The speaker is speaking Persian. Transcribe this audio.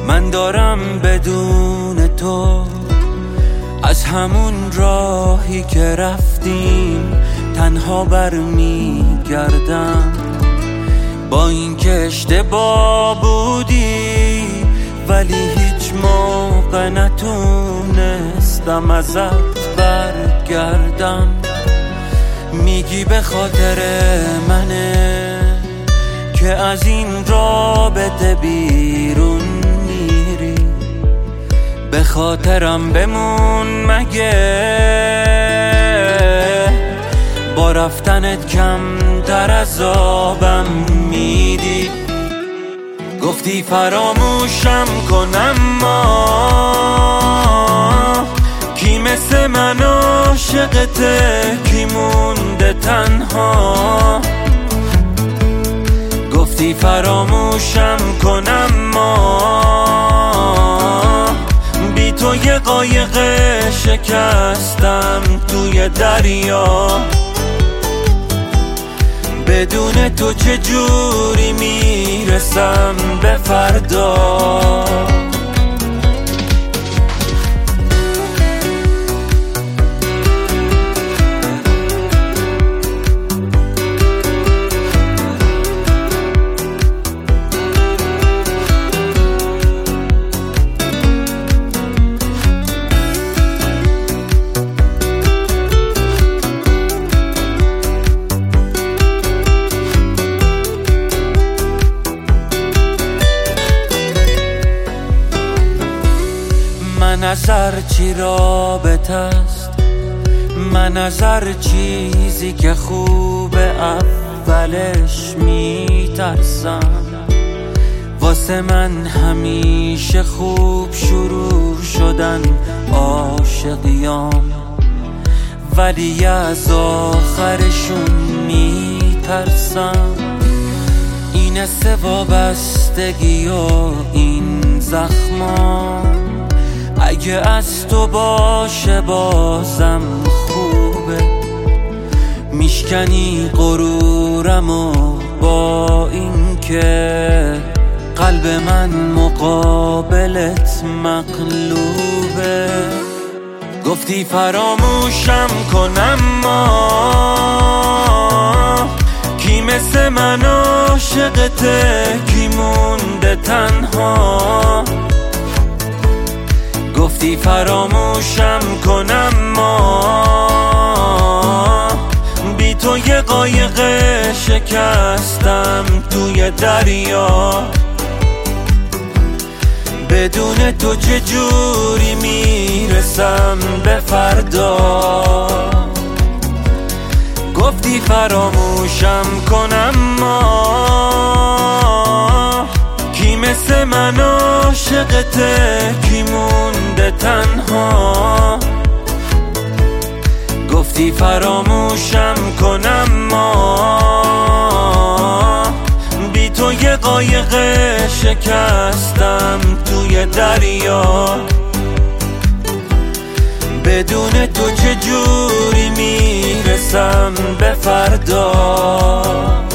من دارم بدون تو از همون راهی که رفتیم تنها برمیگردم. با این که اشتباه بودی ولی هیچ موقع نتونستم ازت برگردم. میگی به خاطر منه که از این رابطه بیرون میری، به خاطرم بمون مگه با رفتنت کمتر عذابم میدی. گفتی فراموشم کنم ما کی مثل من عاشقته، کی مونده تنها. گفتی فراموشم کنم ما بی تو یه قایق شکستم توی دریا. بدون تو چجوری میرسم به فردا. من از هر چی رابطه است، من از هر چیزی که خوبه اولش میترسم. واسه من همیشه خوب شروع شدن عاشقیام، ولی از آخرشون میترسم. این حس وابستگی و این زخمام اگه از تو باشه بازم خوبه. میشکنی غرورم و با این که قلب من مقابلت مغلوبه. گفتی فراموشم کنم ما کی مثل من عاشقته، کی مونده تنها. گفتی فراموشم کنم ما بی تو یه قایق شکستم توی دریا. بدون تو چجوری میرسم به فردا. گفتی فراموشم کنم ما کی مثل من عاشقته، کی مونده تنها. گفتی فراموشم کنم ما بی تو یه قایق شکستم توی دریا. بدون تو چجوری میرسم به فردا.